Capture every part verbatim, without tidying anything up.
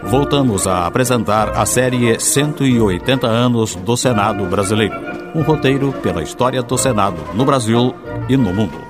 voltamos a apresentar a série cento e oitenta anos do Senado Brasileiro. Um roteiro pela história do Senado no Brasil e no mundo.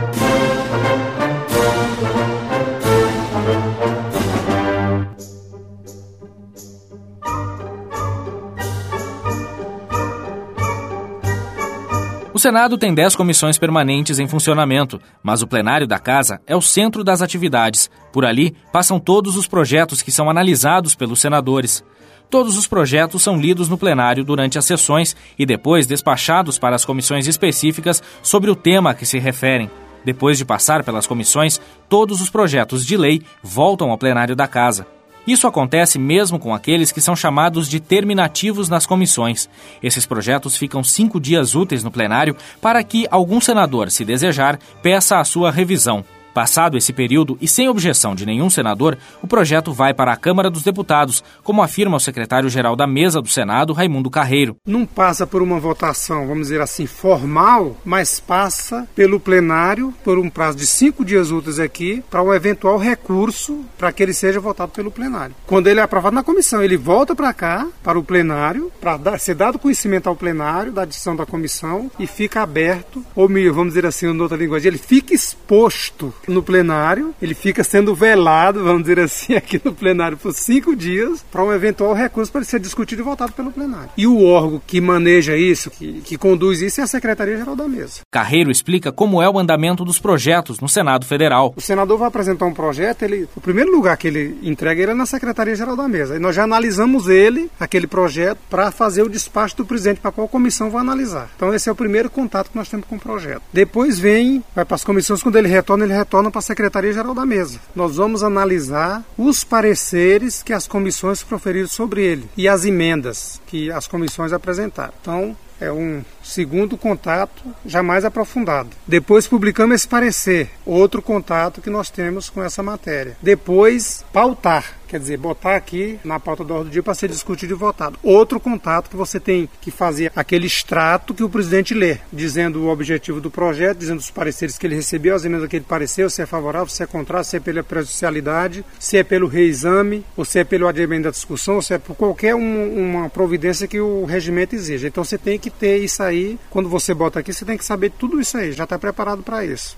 O Senado tem dez comissões permanentes em funcionamento, mas o plenário da Casa é o centro das atividades. Por ali, passam todos os projetos que são analisados pelos senadores. Todos os projetos são lidos no plenário durante as sessões e depois despachados para as comissões específicas sobre o tema a que se referem. Depois de passar pelas comissões, todos os projetos de lei voltam ao plenário da Casa. Isso acontece mesmo com aqueles que são chamados de terminativos nas comissões. Esses projetos ficam cinco dias úteis no plenário para que algum senador, se desejar, peça a sua revisão. Passado esse período e sem objeção de nenhum senador, o projeto vai para a Câmara dos Deputados, como afirma o secretário-geral da Mesa do Senado, Raimundo Carreiro. Não passa por uma votação, vamos dizer assim, formal, mas passa pelo plenário, por um prazo de cinco dias úteis aqui, para um eventual recurso, para que ele seja votado pelo plenário. Quando ele é aprovado na comissão, ele volta para cá, para o plenário, para dar, ser dado conhecimento ao plenário da decisão da comissão e fica aberto, ou vamos dizer assim, em outra linguagem, ele fica exposto no plenário, ele fica sendo velado, vamos dizer assim, aqui no plenário por cinco dias, para um eventual recurso para ele ser discutido e votado pelo plenário. E o órgão que maneja isso, que, que conduz isso, é a Secretaria-Geral da Mesa. Carreiro explica como é o andamento dos projetos no Senado Federal. O senador vai apresentar um projeto, ele, o primeiro lugar que ele entrega ele é na Secretaria-Geral da Mesa. E nós já analisamos ele, aquele projeto, para fazer o despacho do presidente, para qual comissão vai analisar. Então esse é o primeiro contato que nós temos com o projeto. Depois vem, vai para as comissões, quando ele retorna, ele retorna para a Secretaria-Geral da Mesa. Nós vamos analisar os pareceres que as comissões proferiram sobre ele e as emendas que as comissões apresentaram. Então, é um segundo contato já mais aprofundado. Depois publicamos esse parecer, outro contato que nós temos com essa matéria. Depois, pautar, quer dizer, botar aqui na pauta do ordem do dia para ser discutido e votado. Outro contato que você tem que fazer aquele extrato que o presidente lê, dizendo o objetivo do projeto, dizendo os pareceres que ele recebeu, as emendas que ele pareceu, se é favorável, se é contrário, se é pela prejudicialidade, se é pelo reexame, ou se é pelo adiamento da discussão, ou se é por qualquer um, uma providência que o regimento exija. Então você tem que ter isso aí, quando você bota aqui, você tem que saber tudo isso aí, já está preparado para isso.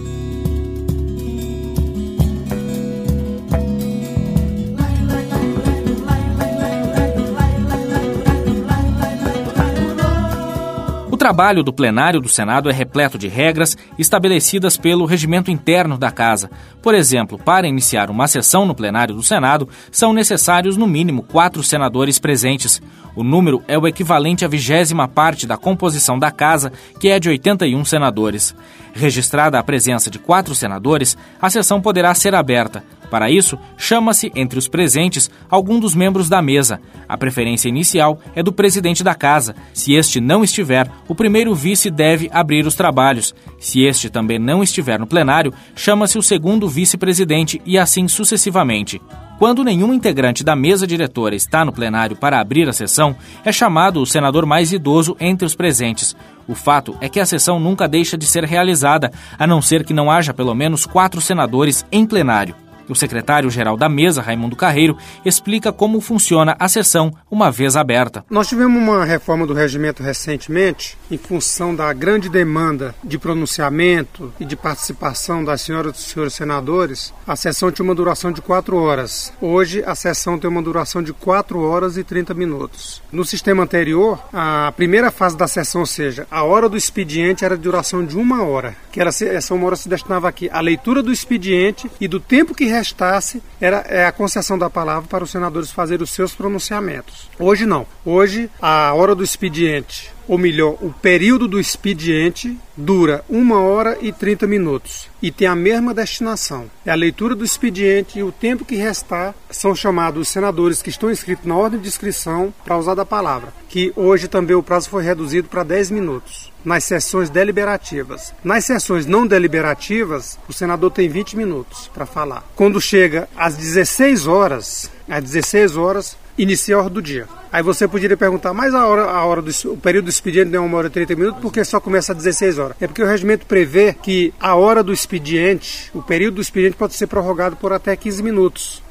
O trabalho do plenário do Senado é repleto de regras estabelecidas pelo regimento interno da Casa. Por exemplo, para iniciar uma sessão no plenário do Senado, são necessários no mínimo quatro senadores presentes. O número é o equivalente à vigésima parte da composição da Casa, que é de oitenta e um senadores. Registrada a presença de quatro senadores, a sessão poderá ser aberta. Para isso, chama-se, entre os presentes, algum dos membros da mesa. A preferência inicial é do presidente da Casa. Se este não estiver, o primeiro vice deve abrir os trabalhos. Se este também não estiver no plenário, chama-se o segundo vice-presidente e assim sucessivamente. Quando nenhum integrante da mesa diretora está no plenário para abrir a sessão, é chamado o senador mais idoso entre os presentes. O fato é que a sessão nunca deixa de ser realizada, a não ser que não haja pelo menos quatro senadores em plenário. O secretário-geral da Mesa, Raimundo Carreiro, explica como funciona a sessão uma vez aberta. Nós tivemos uma reforma do regimento recentemente, em função da grande demanda de pronunciamento e de participação das senhoras e dos senhores senadores. A sessão tinha uma duração de quatro horas. Hoje, a sessão tem uma duração de quatro horas e trinta minutos. No sistema anterior, a primeira fase da sessão, ou seja, a hora do expediente era de duração de uma hora, que era, essa uma hora se destinava aqui à leitura do expediente e do tempo que restasse era é a concessão da palavra para os senadores fazerem os seus pronunciamentos. Hoje não. Hoje a hora do expediente, ou melhor, o período do expediente dura uma hora e trinta minutos e tem a mesma destinação. É a leitura do expediente e o tempo que restar são chamados os senadores que estão inscritos na ordem de inscrição para usar da palavra, que hoje também o prazo foi reduzido para dez minutos. Nas sessões deliberativas. Nas sessões não deliberativas, o senador tem vinte minutos para falar. Quando chega às dezesseis horas, às dezesseis horas, inicia a hora do dia. Aí você poderia perguntar, mas a hora, a hora do, o período do expediente não é uma hora e trinta minutos, porque só começa às dezesseis horas? É porque o regimento prevê que a hora do expediente, o período do expediente pode ser prorrogado por até quinze minutos.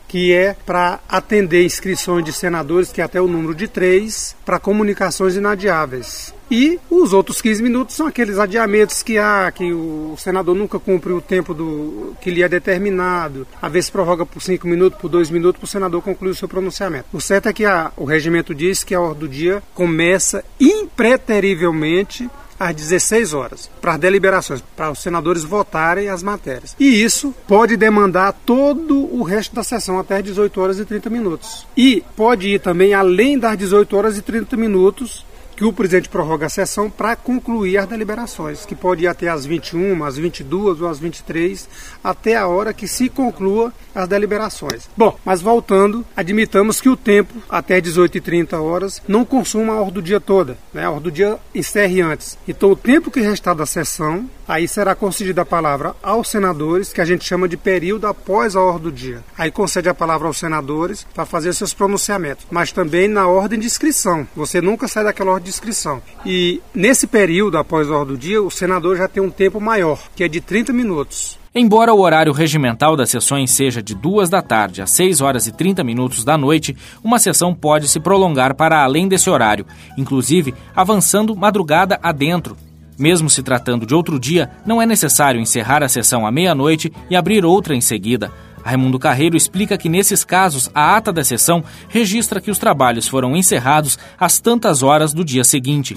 que é para atender inscrições de senadores, que é até o número de três, para comunicações inadiáveis. E os outros quinze minutos são aqueles adiamentos que há, que o senador nunca cumpre o tempo do, que lhe é determinado, às vezes prorroga por cinco minutos, por dois minutos, para o senador concluir o seu pronunciamento. O certo é que a, o regimento diz que a ordem do dia começa impreterivelmente às dezesseis horas, para as deliberações, para os senadores votarem as matérias. E isso pode demandar todo o resto da sessão até às dezoito horas e trinta minutos. E pode ir também além das dezoito horas e trinta minutos, que o presidente prorroga a sessão para concluir as deliberações, que pode ir até às vinte e uma, às vinte e duas ou às vinte e três, até a hora que se conclua as deliberações. Bom, mas voltando, admitamos que o tempo, até dezoito e trinta horas, não consuma a ordem do dia toda, né? A ordem do dia encerre antes. Então, o tempo que restar da sessão, aí será concedida a palavra aos senadores, que a gente chama de período após a ordem do dia. Aí concede a palavra aos senadores para fazer seus pronunciamentos, mas também na ordem de inscrição. Você nunca sai daquela ordem de inscrição. E nesse período após a ordem do dia, o senador já tem um tempo maior, que é de trinta minutos. Embora o horário regimental das sessões seja de duas da tarde às seis horas e trinta minutos da noite, uma sessão pode se prolongar para além desse horário, inclusive avançando madrugada adentro. Mesmo se tratando de outro dia, não é necessário encerrar a sessão à meia-noite e abrir outra em seguida. Raimundo Carreiro explica que, nesses casos, a ata da sessão registra que os trabalhos foram encerrados às tantas horas do dia seguinte.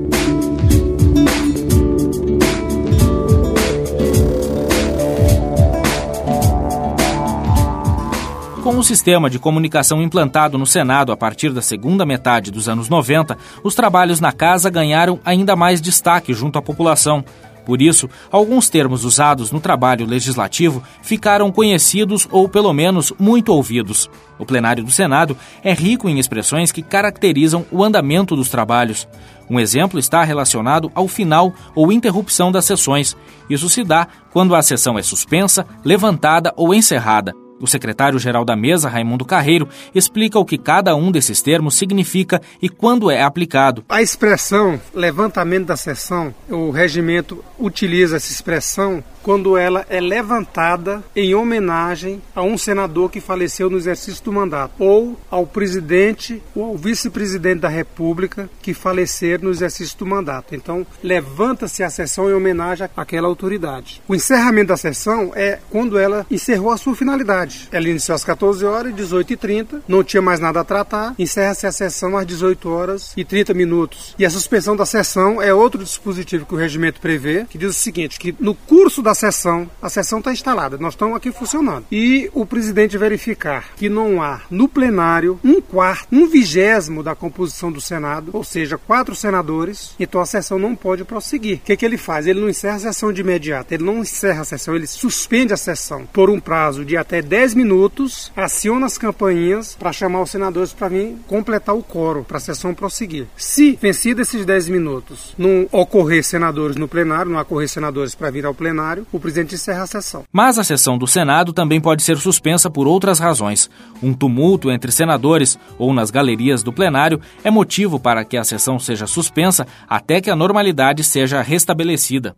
Com o sistema de comunicação implantado no Senado a partir da segunda metade dos anos noventa, os trabalhos na casa ganharam ainda mais destaque junto à população. Por isso, alguns termos usados no trabalho legislativo ficaram conhecidos ou, pelo menos, muito ouvidos. O plenário do Senado é rico em expressões que caracterizam o andamento dos trabalhos. Um exemplo está relacionado ao final ou interrupção das sessões. Isso se dá quando a sessão é suspensa, levantada ou encerrada. O secretário-geral da mesa, Raimundo Carreiro, explica o que cada um desses termos significa e quando é aplicado. A expressão levantamento da sessão, o regimento utiliza essa expressão quando ela é levantada em homenagem a um senador que faleceu no exercício do mandato, ou ao presidente ou ao vice-presidente da República que faleceram no exercício do mandato. Então, levanta-se a sessão em homenagem àquela autoridade. O encerramento da sessão é quando ela encerrou a sua finalidade. Ela iniciou às quatorze horas e dezoito e trinta, não tinha mais nada a tratar, encerra-se a sessão às dezoito horas e trinta minutos. E a suspensão da sessão é outro dispositivo que o regimento prevê, que diz o seguinte, que no curso da sessão, a sessão está instalada, nós estamos aqui funcionando, e o presidente verificar que não há no plenário um quarto, um vigésimo da composição do Senado, ou seja, quatro senadores, então a sessão não pode prosseguir. O que, que ele faz? Ele não encerra a sessão de imediato, ele não encerra a sessão, ele suspende a sessão por um prazo de até dez minutos, aciona as campainhas para chamar os senadores para vir completar o quórum, para a sessão prosseguir. Se, vencido esses dez minutos, não ocorrer senadores no plenário, não ocorrer senadores para vir ao plenário, o presidente encerra a sessão. Mas a sessão do Senado também pode ser suspensa por outras razões. Um tumulto entre senadores ou nas galerias do plenário é motivo para que a sessão seja suspensa até que a normalidade seja restabelecida.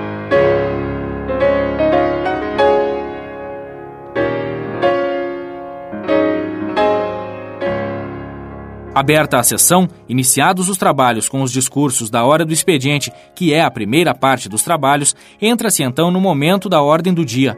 Aberta a sessão, iniciados os trabalhos com os discursos da hora do expediente, que é a primeira parte dos trabalhos, entra-se então no momento da ordem do dia.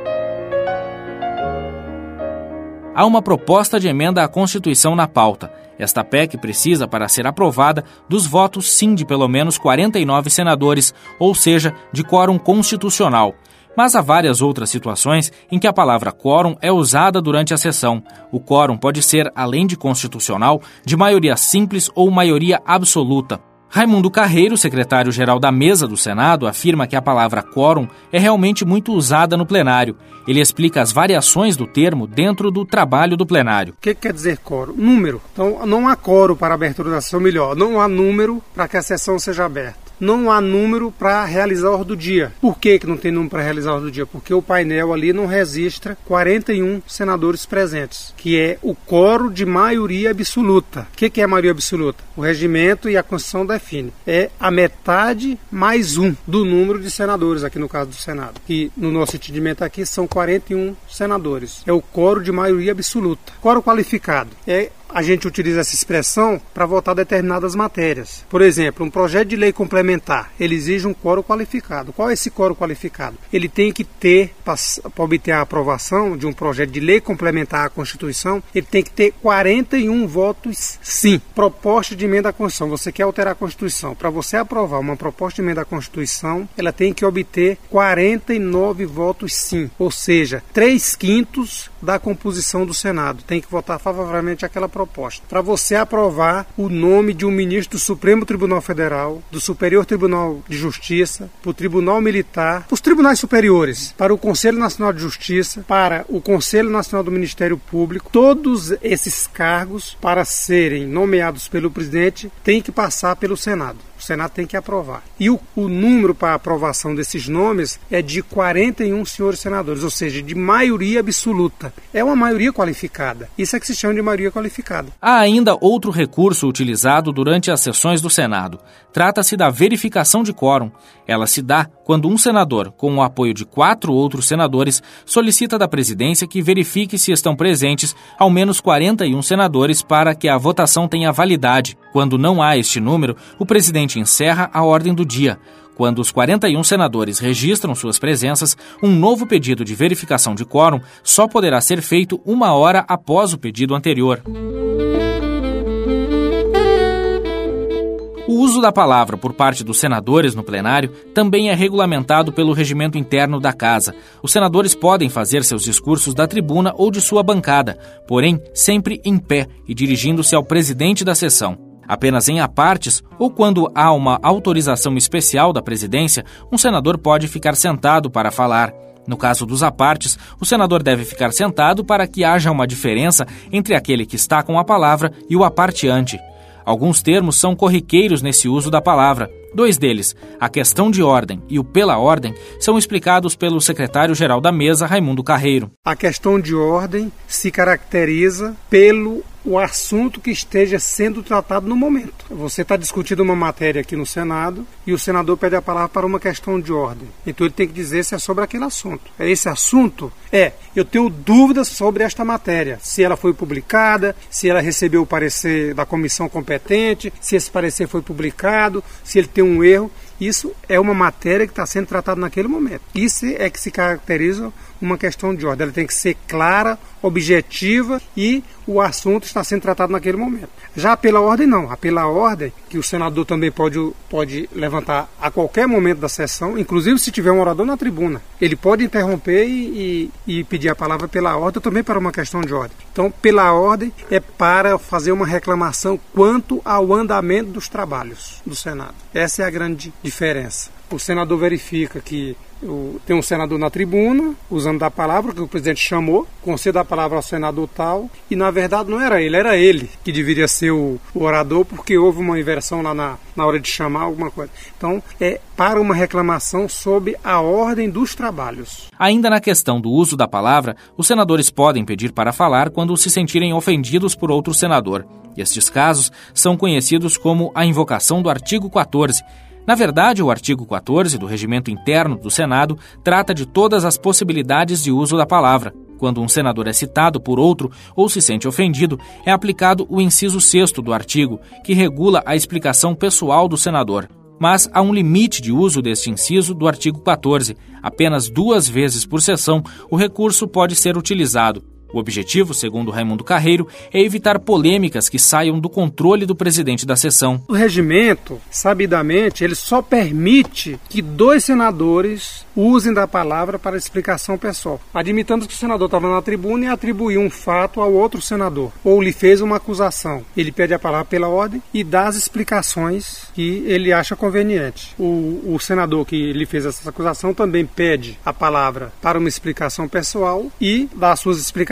Há uma proposta de emenda à Constituição na pauta. Esta P E C precisa, para ser aprovada, dos votos sim de pelo menos quarenta e nove senadores, ou seja, de quórum constitucional. Mas há várias outras situações em que a palavra quórum é usada durante a sessão. O quórum pode ser, além de constitucional, de maioria simples ou maioria absoluta. Raimundo Carreiro, secretário-geral da mesa do Senado, afirma que a palavra quórum é realmente muito usada no plenário. Ele explica as variações do termo dentro do trabalho do plenário. O que quer dizer quórum? Número. Então, não há quórum para a abertura da sessão, melhor, não há número para que a sessão seja aberta. não há número para realizar a ordem do dia. Por que que não tem número para realizar a ordem do dia? Porque o painel ali não registra quarenta e um senadores presentes, que é o quórum de maioria absoluta. O que que é a maioria absoluta? O regimento e a Constituição definem. É a metade mais um do número de senadores, aqui no caso do Senado. E no nosso entendimento aqui são quarenta e um senadores. É o quórum de maioria absoluta. Quórum qualificado é a gente utiliza essa expressão para votar determinadas matérias. Por exemplo, um projeto de lei complementar, ele exige um quórum qualificado. Qual é esse quórum qualificado? Ele tem que ter, para obter a aprovação de um projeto de lei complementar à Constituição, ele tem que ter quarenta e um votos sim. Proposta de emenda à Constituição. Você quer alterar a Constituição. Para você aprovar uma proposta de emenda à Constituição, ela tem que obter quarenta e nove votos sim. Ou seja, três quintos da composição do Senado. Tem que votar favoravelmente àquela proposta. Para você aprovar o nome de um ministro do Supremo Tribunal Federal, do Superior Tribunal de Justiça, para o Tribunal Militar, para os tribunais superiores, para o Conselho Nacional de Justiça, para o Conselho Nacional do Ministério Público, todos esses cargos, para serem nomeados pelo presidente, têm que passar pelo Senado. O Senado tem que aprovar. E o, o número para aprovação desses nomes é de quarenta e um senhores senadores, ou seja, de maioria absoluta. É uma maioria qualificada. Isso é que se chama de maioria qualificada. Há ainda outro recurso utilizado durante as sessões do Senado. Trata-se da verificação de quórum. Ela se dá quando um senador, com o apoio de quatro outros senadores, solicita da presidência que verifique se estão presentes ao menos quarenta e um senadores para que a votação tenha validade. Quando não há este número, o presidente encerra a ordem do dia. Quando os quarenta e um senadores registram suas presenças, um novo pedido de verificação de quórum só poderá ser feito uma hora após o pedido anterior. O uso da palavra por parte dos senadores no plenário também é regulamentado pelo regimento interno da Casa. Os senadores podem fazer seus discursos da tribuna ou de sua bancada, porém sempre em pé e dirigindo-se ao presidente da sessão. Apenas em apartes ou quando há uma autorização especial da presidência, um senador pode ficar sentado para falar. No caso dos apartes, o senador deve ficar sentado para que haja uma diferença entre aquele que está com a palavra e o aparteante. Alguns termos são corriqueiros nesse uso da palavra. Dois deles, a questão de ordem e o pela ordem, são explicados pelo secretário-geral da mesa, Raimundo Carreiro. A questão de ordem se caracteriza pelo o assunto que esteja sendo tratado no momento. Você está discutindo uma matéria aqui no Senado e o senador pede a palavra para uma questão de ordem. Então ele tem que dizer se é sobre aquele assunto. É esse assunto? É, eu tenho dúvidas sobre esta matéria. Se ela foi publicada, se ela recebeu o parecer da comissão competente, se esse parecer foi publicado, se ele tem um erro. Isso é uma matéria que está sendo tratada naquele momento. Isso é que se caracteriza uma questão de ordem. Ela tem que ser clara, objetiva e o assunto está sendo tratado naquele momento. Já pela ordem, não. A pela ordem, que o senador também pode, pode levantar a qualquer momento da sessão, inclusive se tiver um orador na tribuna. Ele pode interromper e, e, e pedir a palavra pela ordem, também para uma questão de ordem. Então, pela ordem é para fazer uma reclamação quanto ao andamento dos trabalhos do Senado. Essa é a grande diferença. O senador verifica que tem um senador na tribuna, usando da palavra que o presidente chamou, conceda a palavra ao senador tal, e na verdade não era ele, era ele que deveria ser o, o orador, porque houve uma inversão lá na, na hora de chamar alguma coisa. Então, é para uma reclamação sobre a ordem dos trabalhos. Ainda na questão do uso da palavra, os senadores podem pedir para falar quando se sentirem ofendidos por outro senador. Estes casos são conhecidos como a invocação do artigo quatorze. Na verdade, o artigo quatorze do Regimento Interno do Senado trata de todas as possibilidades de uso da palavra. Quando um senador é citado por outro ou se sente ofendido, é aplicado o inciso sexto do artigo, que regula a explicação pessoal do senador. Mas há um limite de uso deste inciso do artigo quatorze. Apenas duas vezes por sessão, o recurso pode ser utilizado. O objetivo, segundo Raimundo Carreiro, é evitar polêmicas que saiam do controle do presidente da sessão. O regimento, sabidamente, ele só permite que dois senadores usem da palavra para explicação pessoal. Admitamos que o senador estava na tribuna e atribuiu um fato ao outro senador, ou lhe fez uma acusação. Ele pede a palavra pela ordem e dá as explicações que ele acha conveniente. O, o senador que lhe fez essa acusação também pede a palavra para uma explicação pessoal e dá as suas explicações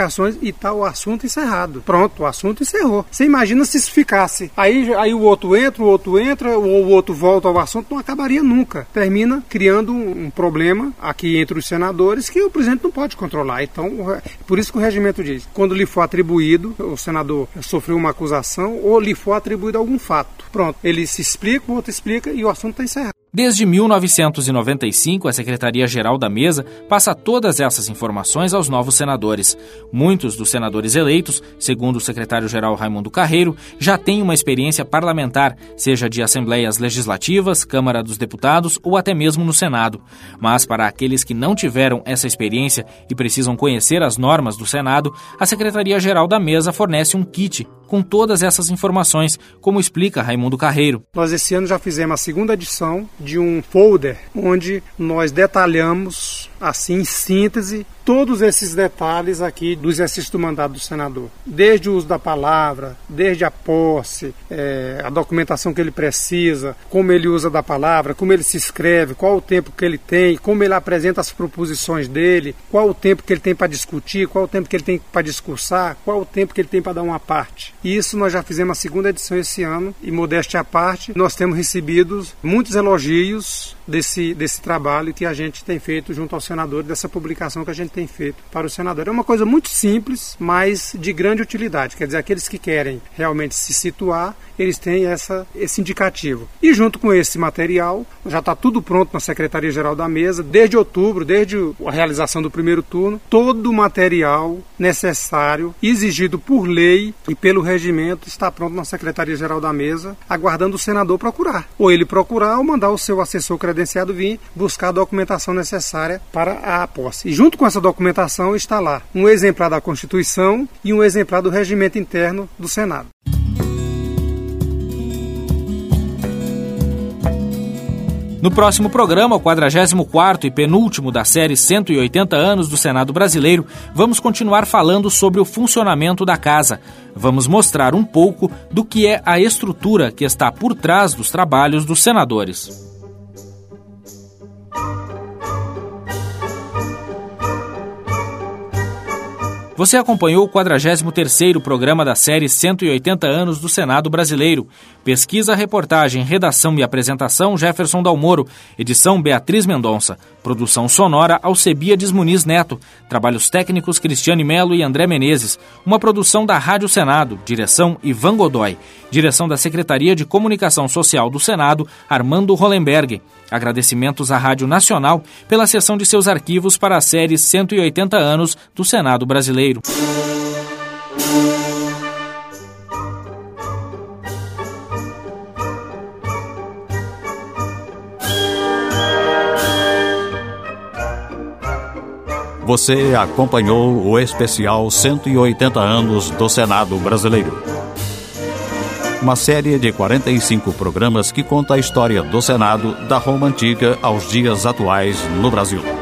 publicações e tá o assunto encerrado. Pronto, o assunto encerrou. Você imagina se isso ficasse. Aí, aí o outro entra, o outro entra, ou o outro volta ao assunto, não acabaria nunca. Termina criando um, um problema aqui entre os senadores que o presidente não pode controlar. Então, por isso que o regimento diz, quando lhe for atribuído, o senador sofreu uma acusação ou lhe for atribuído algum fato. Pronto, ele se explica, o outro explica e o assunto está encerrado. Desde mil novecentos e noventa e cinco, a Secretaria-Geral da Mesa passa todas essas informações aos novos senadores. Muitos dos senadores eleitos, segundo o secretário-geral Raimundo Carreiro, já têm uma experiência parlamentar, seja de assembleias legislativas, Câmara dos Deputados ou até mesmo no Senado. Mas para aqueles que não tiveram essa experiência e precisam conhecer as normas do Senado, a Secretaria-Geral da Mesa fornece um kit com todas essas informações, como explica Raimundo Carreiro. Nós esse ano já fizemos a segunda edição de um folder onde nós detalhamos, assim, em síntese, todos esses detalhes aqui do exercício do mandato do senador. Desde o uso da palavra, desde a posse, é, a documentação que ele precisa, como ele usa da palavra, como ele se escreve, qual o tempo que ele tem, como ele apresenta as proposições dele, qual o tempo que ele tem para discutir, qual o tempo que ele tem para discursar, qual o tempo que ele tem para dar uma parte. E isso nós já fizemos a segunda edição esse ano e, modéstia à parte, nós temos recebido muitos elogios desse, desse trabalho que a gente tem feito junto ao senador, dessa publicação que a gente tem feito para o senador. É uma coisa muito simples, mas de grande utilidade. Quer dizer, aqueles que querem realmente se situar, eles têm essa, esse indicativo. E junto com esse material, já está tudo pronto na Secretaria-Geral da Mesa, desde outubro, desde a realização do primeiro turno, todo o material necessário, exigido por lei e pelo regimento, está pronto na Secretaria-Geral da Mesa, aguardando o senador procurar. Ou ele procurar ou mandar o seu assessor credenciado vir buscar a documentação necessária para a posse. E junto com essa documentação está lá um exemplar da Constituição e um exemplar do regimento interno do Senado. No próximo programa, o quadragésimo quarto e penúltimo da série cento e oitenta anos do Senado Brasileiro, vamos continuar falando sobre o funcionamento da Casa. Vamos mostrar um pouco do que é a estrutura que está por trás dos trabalhos dos senadores. Você acompanhou o quadragésimo terceiro programa da série cento e oitenta anos do Senado Brasileiro. Pesquisa, reportagem, redação e apresentação Jefferson Dalmoro. Edição Beatriz Mendonça. Produção sonora Alcebiades Muniz Neto. Trabalhos técnicos Cristiane Melo e André Menezes. Uma produção da Rádio Senado. Direção Ivan Godoy. Direção da Secretaria de Comunicação Social do Senado, Armando Hollenberg. Agradecimentos à Rádio Nacional pela cessão de seus arquivos para a série cento e oitenta anos do Senado Brasileiro. Você acompanhou o especial cento e oitenta anos do Senado Brasileiro. Uma série de quarenta e cinco programas que conta a história do Senado da Roma Antiga aos dias atuais no Brasil.